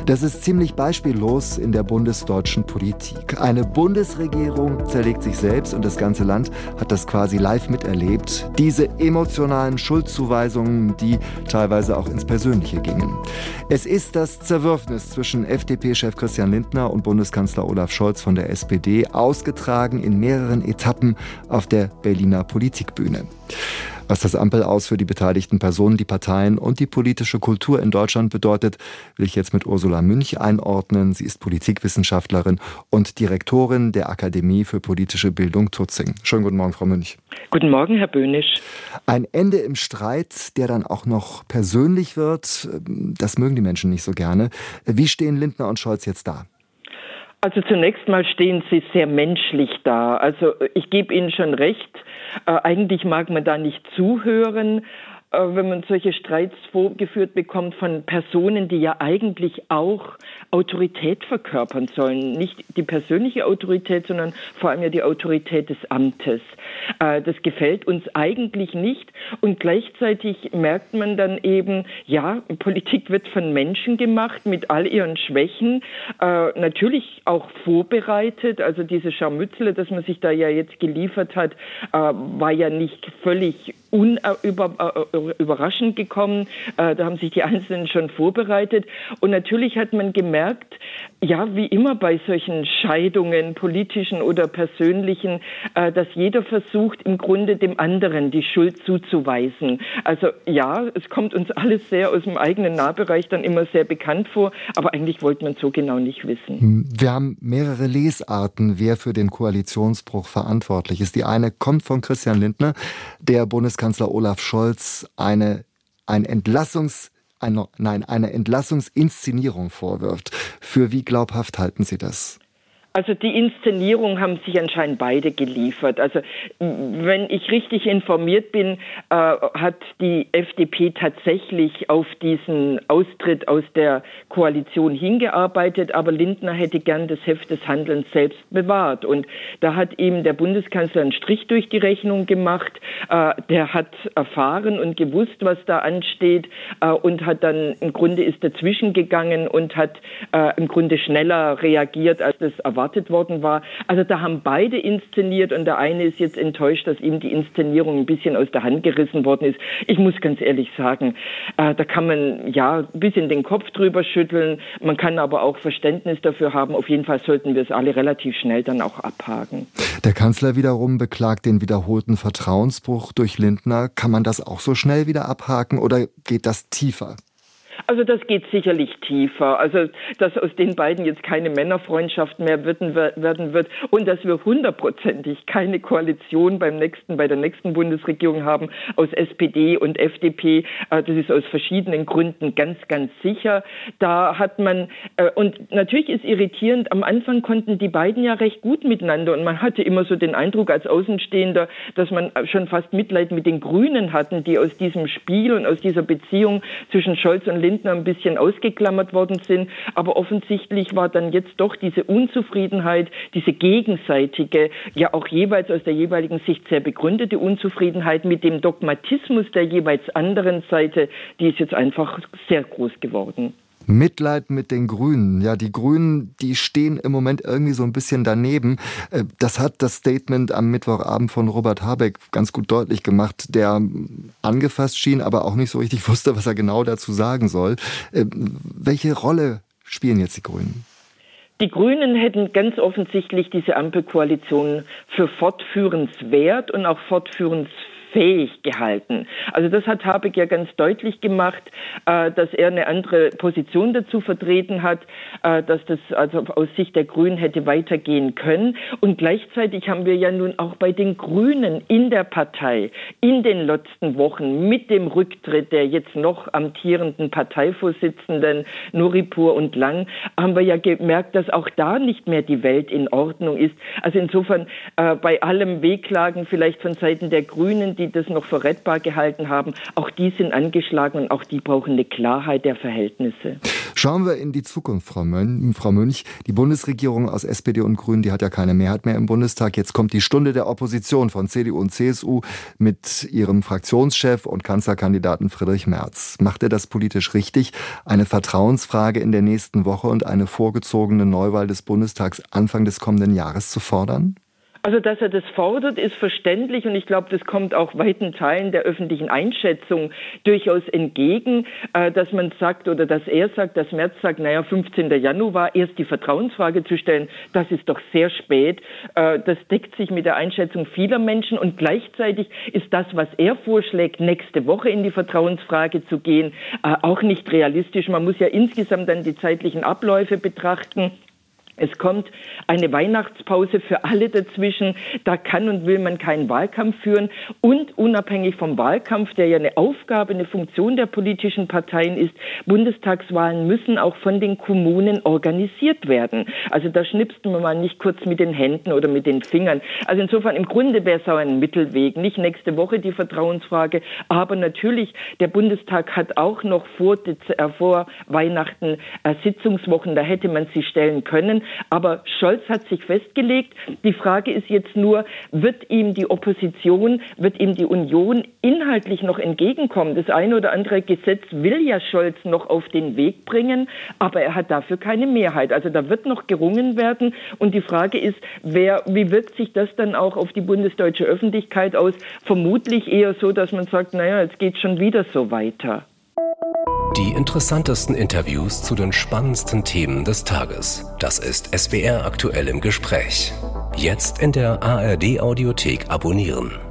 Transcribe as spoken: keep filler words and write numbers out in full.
Das ist ziemlich beispiellos in der bundesdeutschen Politik. Eine Bundesregierung zerlegt sich selbst und das ganze Land hat das quasi live miterlebt. Diese emotionalen Schuldzuweisungen, die teilweise auch ins Persönliche gingen. Es ist das Zerwürfnis zwischen F D P-Chef Christian Lindner und Bundeskanzler Olaf Scholz von der S P D, ausgetragen in mehreren Etappen auf der Berliner Politikbühne. Was das Ampel-Aus für die beteiligten Personen, die Parteien und die politische Kultur in Deutschland bedeutet, will ich jetzt mit Ursula Münch einordnen. Sie ist Politikwissenschaftlerin und Direktorin der Akademie für politische Bildung Tutzing. Schönen guten Morgen, Frau Münch. Guten Morgen, Herr Böhnisch. Ein Ende im Streit, der dann auch noch persönlich wird, das mögen die Menschen nicht so gerne. Wie stehen Lindner und Scholz jetzt da? Also zunächst mal stehen sie sehr menschlich da. Also ich gebe Ihnen schon recht, äh, eigentlich mag man da nicht zuhören, äh, wenn man solche Streits vorgeführt bekommt von Personen, die ja eigentlich auch Autorität verkörpern sollen. Nicht die persönliche Autorität, sondern vor allem ja die Autorität des Amtes. Äh, das gefällt uns eigentlich nicht. Und gleichzeitig merkt man dann eben, ja, Politik wird von Menschen gemacht mit all ihren Schwächen. Äh, natürlich auch vorbereitet. Also diese Scharmützle, das man sich da ja jetzt geliefert hat, äh, war ja nicht völlig unüberraschend gekommen. Äh, da haben sich die Einzelnen schon vorbereitet. Und natürlich hat man gemerkt, ja, wie immer bei solchen Scheidungen, politischen oder persönlichen, äh, dass jeder versucht, im Grunde dem anderen die Schuld zuzuweisen. Also ja, es kommt uns alles sehr aus dem eigenen Nahbereich dann immer sehr bekannt vor, aber eigentlich wollte man so genau nicht wissen. Wir haben mehrere Lesarten, wer für den Koalitionsbruch verantwortlich ist. Die eine kommt von Christian Lindner, der Bundeskanzler Olaf Scholz eine, ein Entlassungs, eine, nein, eine Entlassungsinszenierung vorwirft. Für wie glaubhaft halten Sie das? Also die Inszenierung haben sich anscheinend beide geliefert. Also wenn ich richtig informiert bin, äh, hat die F D P tatsächlich auf diesen Austritt aus der Koalition hingearbeitet, aber Lindner hätte gern das Heft des Handelns selbst bewahrt. Und da hat ihm der Bundeskanzler einen Strich durch die Rechnung gemacht. Äh, der hat erfahren und gewusst, was da ansteht, äh, und hat dann im Grunde ist dazwischen gegangen und hat äh, im Grunde schneller reagiert, als das erwartet worden war. Also da haben beide inszeniert und der eine ist jetzt enttäuscht, dass ihm die Inszenierung ein bisschen aus der Hand gerissen worden ist. Ich muss ganz ehrlich sagen, äh, da kann man ja ein bisschen den Kopf drüber schütteln, man kann aber auch Verständnis dafür haben. Auf jeden Fall sollten wir es alle relativ schnell dann auch abhaken. Der Kanzler wiederum beklagt den wiederholten Vertrauensbruch durch Lindner. Kann man das auch so schnell wieder abhaken oder geht das tiefer? Also das geht sicherlich tiefer. Also dass aus den beiden jetzt keine Männerfreundschaft mehr werden wird und dass wir hundertprozentig keine Koalition beim nächsten, bei der nächsten Bundesregierung haben aus S P D und F D P. Das ist aus verschiedenen Gründen ganz, ganz sicher. Da hat man, und natürlich ist irritierend, am Anfang konnten die beiden ja recht gut miteinander und man hatte immer so den Eindruck als Außenstehender, dass man schon fast Mitleid mit den Grünen hatten, die aus diesem Spiel und aus dieser Beziehung zwischen Scholz und Lindner ein bisschen ausgeklammert worden sind. Aber offensichtlich war dann jetzt doch diese Unzufriedenheit, diese gegenseitige, ja auch jeweils aus der jeweiligen Sicht sehr begründete Unzufriedenheit mit dem Dogmatismus der jeweils anderen Seite, die ist jetzt einfach sehr groß geworden. Mitleid mit den Grünen. Ja, die Grünen, die stehen im Moment irgendwie so ein bisschen daneben. Das hat das Statement am Mittwochabend von Robert Habeck ganz gut deutlich gemacht, der angefasst schien, aber auch nicht so richtig wusste, was er genau dazu sagen soll. Welche Rolle spielen jetzt die Grünen? Die Grünen hätten ganz offensichtlich diese Ampelkoalition für fortführenswert und auch fortführensfähig fähig gehalten. Also das hat Habeck ja ganz deutlich gemacht, äh, dass er eine andere Position dazu vertreten hat, äh, dass das also aus Sicht der Grünen hätte weitergehen können. Und gleichzeitig haben wir ja nun auch bei den Grünen in der Partei in den letzten Wochen mit dem Rücktritt der jetzt noch amtierenden Parteivorsitzenden Nuripur und Lang, haben wir ja gemerkt, dass auch da nicht mehr die Welt in Ordnung ist. Also insofern äh, bei allem Wehklagen vielleicht von Seiten der Grünen, die die das noch für rettbar gehalten haben, auch die sind angeschlagen und auch die brauchen eine Klarheit der Verhältnisse. Schauen wir in die Zukunft, Frau Mönch. Frau Mönch, die Bundesregierung aus S P D und Grünen, die hat ja keine Mehrheit mehr im Bundestag. Jetzt kommt die Stunde der Opposition von C D U und C S U mit ihrem Fraktionschef und Kanzlerkandidaten Friedrich Merz. Macht er das politisch richtig, eine Vertrauensfrage in der nächsten Woche und eine vorgezogene Neuwahl des Bundestags Anfang des kommenden Jahres zu fordern? Also, dass er das fordert, ist verständlich und ich glaube, das kommt auch weiten Teilen der öffentlichen Einschätzung durchaus entgegen, äh, dass man sagt oder dass er sagt, dass Merz sagt, naja, fünfzehnten Januar erst die Vertrauensfrage zu stellen, das ist doch sehr spät. Äh, das deckt sich mit der Einschätzung vieler Menschen und gleichzeitig ist das, was er vorschlägt, nächste Woche in die Vertrauensfrage zu gehen, äh, auch nicht realistisch. Man muss ja insgesamt dann die zeitlichen Abläufe betrachten. Es kommt eine Weihnachtspause für alle dazwischen. Da kann und will man keinen Wahlkampf führen. Und unabhängig vom Wahlkampf, der ja eine Aufgabe, eine Funktion der politischen Parteien ist, Bundestagswahlen müssen auch von den Kommunen organisiert werden. Also da schnipst man mal nicht kurz mit den Händen oder mit den Fingern. Also insofern im Grunde wäre es auch ein Mittelweg. Nicht nächste Woche die Vertrauensfrage, aber natürlich, der Bundestag hat auch noch vor, äh, vor Weihnachten äh, Sitzungswochen, da hätte man sie stellen können. Aber Scholz hat sich festgelegt. Die Frage ist jetzt nur, wird ihm die Opposition, wird ihm die Union inhaltlich noch entgegenkommen? Das eine oder andere Gesetz will ja Scholz noch auf den Weg bringen, aber er hat dafür keine Mehrheit. Also da wird noch gerungen werden. Und die Frage ist, wer, wie wirkt sich das dann auch auf die bundesdeutsche Öffentlichkeit aus? Vermutlich eher so, dass man sagt, naja, jetzt geht es schon wieder so weiter. Die interessantesten Interviews zu den spannendsten Themen des Tages. Das ist S W R aktuell im Gespräch. Jetzt in der A R D Audiothek abonnieren.